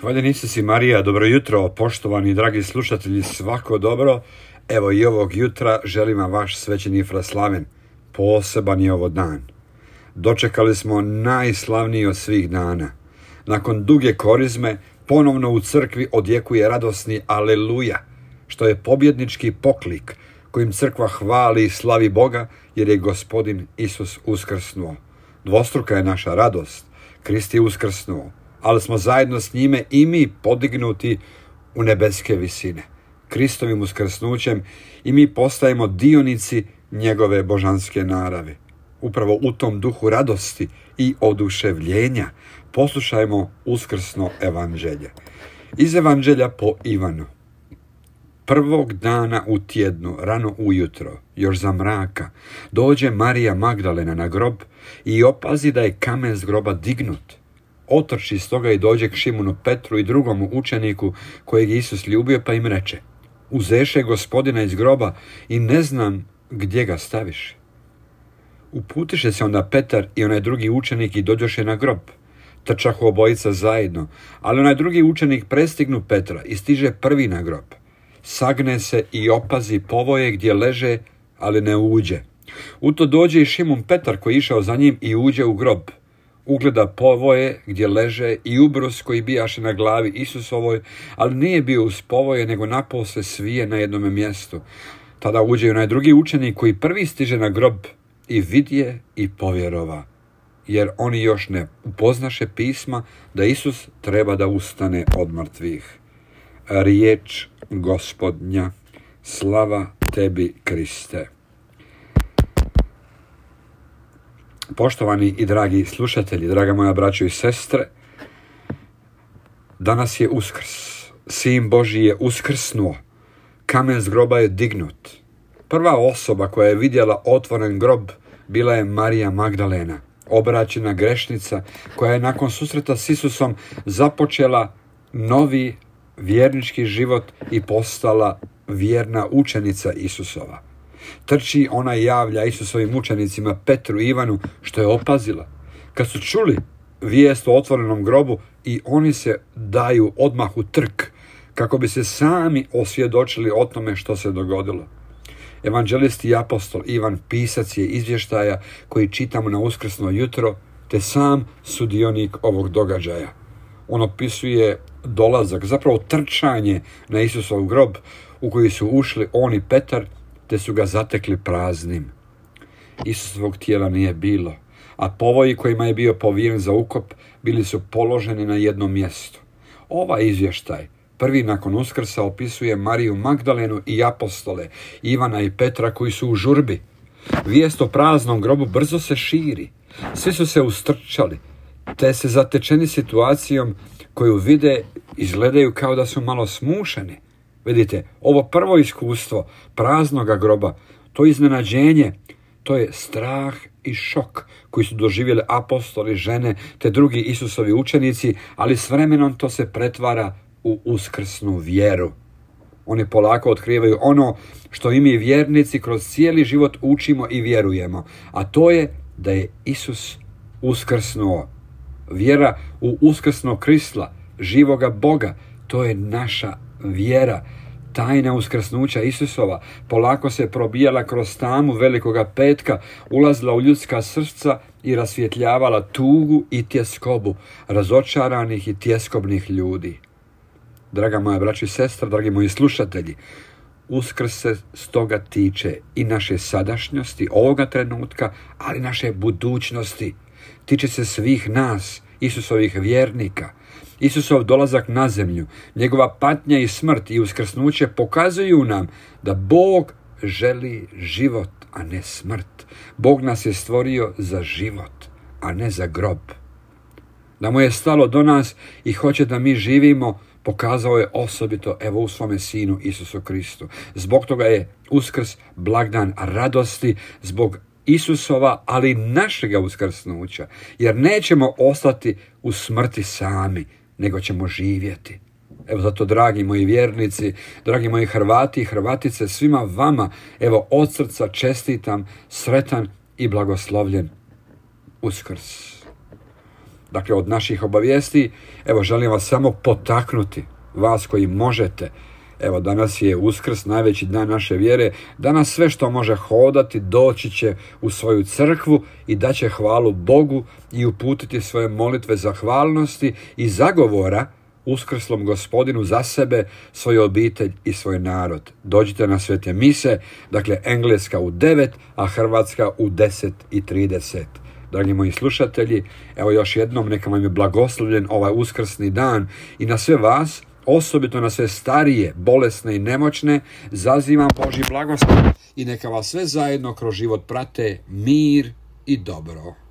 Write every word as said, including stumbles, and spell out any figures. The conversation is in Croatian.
Hvaljen Isus i Marija, dobro jutro, poštovani dragi slušatelji, svako dobro. Evo i ovog jutra želim vam vaš svećeni Fraslaven. Poseban je ovo dan. Dočekali smo najslavniji od svih dana. Nakon duge korizme, ponovno u crkvi odjekuje radosni aleluja, što je pobjednički poklik kojim crkva hvali i slavi Boga, jer je Gospodin Isus uskrsnuo. Dvostruka je naša radost. Krist je uskrsnuo, ali smo zajedno s njime i mi podignuti u nebeske visine. Kristovim uskrsnućem i mi postajemo dionici njegove božanske narave. Upravo u tom duhu radosti i oduševljenja poslušajmo uskrsno evanđelje. Iz evanđelja po Ivanu. Prvog dana u tjednu, rano ujutro, još za mraka, dođe Marija Magdalena na grob i opazi da je kamen s groba dignut. Otrči stoga i dođe k Šimunu Petru i drugom učeniku kojeg je Isus ljubio, pa im reče: Uzeše Gospodina iz groba i ne znam gdje ga staviše. Uputiše se onda Petar i onaj drugi učenik i dođoše na grob. Trčahu obojica zajedno, ali onaj drugi učenik prestignu Petra i stiže prvi na grob. Sagne se i opazi povoje gdje leže, ali ne uđe. U to dođe i Šimun Petar koji je išao za njim i uđe u grob. Ugleda povoje gdje leže i ubrus koji bijaše na glavi Isusovoj, ali nije bio uz povoje, nego napose svije na jednome mjestu. Tada uđe i onaj drugi učenik koji prvi stiže na grob i vidje i povjerova, jer oni još ne upoznaše pisma da Isus treba da ustane od mrtvih. Riječ Gospodnja, slava tebi, Kriste. Poštovani i dragi slušatelji, draga moja braćo i sestre, danas je Uskrs. Sin Božji je uskrsnuo. Kamen s groba je dignut. Prva osoba koja je vidjela otvoren grob bila je Marija Magdalena, obraćena grešnica koja je nakon susreta s Isusom započela novi vjernički život i postala vjerna učenica Isusova. Trči ona i javlja Isusovim učenicima Petru i Ivanu što je opazila. Kad su čuli vijest o otvorenom grobu, i oni se daju odmah u trk kako bi se sami osvjedočili o tome što se dogodilo. Evanđelist i apostol Ivan pisac je izvještaja koji čitamo na uskrsno jutro, te sam sudionik ovog događaja. On opisuje dolazak, zapravo trčanje na Isusov grob u koji su ušli on i Petar, te su ga zatekli praznim. Isusovog tijela nije bilo, a povoji kojima je bio povijen za ukop bili su položeni na jednom mjestu. Ovaj izvještaj, prvi nakon Uskrsa, opisuje Mariju Magdalenu i apostole Ivana i Petra koji su u žurbi. Vijest o praznom grobu brzo se širi. Svi su se ustrčali, te se zatečeni situacijom koju vide izgledaju kao da su malo smušeni. Vidite, ovo prvo iskustvo praznoga groba, to iznenađenje, to je strah i šok koji su doživjeli apostoli, žene te drugi Isusovi učenici, ali s vremenom to se pretvara u uskrsnu vjeru. Oni polako otkrivaju ono što i mi vjernici kroz cijeli život učimo i vjerujemo, a to je da je Isus uskrsnuo. Vjera u uskrsnog Krista, živoga Boga, to je naša vjera. Tajna uskrsnuća Isusova polako se probijala kroz tamu Velikoga petka, ulazila u ljudska srca i rasvjetljavala tugu i tjeskobu razočaranih i tjeskobnih ljudi. Draga moja braćo i sestra, dragi moji slušatelji, Uskrs se stoga tiče i naše sadašnjosti, ovoga trenutka, ali naše budućnosti. Tiče se svih nas, Isusovih vjernika. Isusov dolazak na zemlju, njegova patnja i smrt i uskrsnuće pokazuju nam da Bog želi život, a ne smrt. Bog nas je stvorio za život, a ne za grob. Da mu je stalo do nas i hoće da mi živimo, pokazao je osobito evo u svome Sinu Isusu Kristu. Zbog toga je Uskrs blagdan radosti, zbog Isusova, ali i našega uskrsnuća, jer nećemo ostati u smrti sami, nego ćemo živjeti. Evo zato, dragi moji vjernici, dragi moji Hrvati i Hrvatice, svima vama, evo od srca čestitam sretan i blagoslovljen Uskrs. dakle od naših obavijesti. Evo, želim vas samo potaknuti, vas koji možete. Evo, danas je Uskrs, najveći dan naše vjere. Danas sve što može hodati, doći će u svoju crkvu i daće hvalu Bogu i uputiti svoje molitve zahvalnosti i zagovora uskrslom Gospodinu za sebe, svoju obitelj i svoj narod. Dođite na svete mise, dakle engleska u devet, a hrvatska u deset i trideset. Dragi moji slušatelji, evo još jednom neka vam je blagoslovljen ovaj uskrsni dan i na sve vas, osobito na sve starije, bolesne i nemoćne, zazivam Božji blagoslov i neka vas sve zajedno kroz život prate mir i dobro.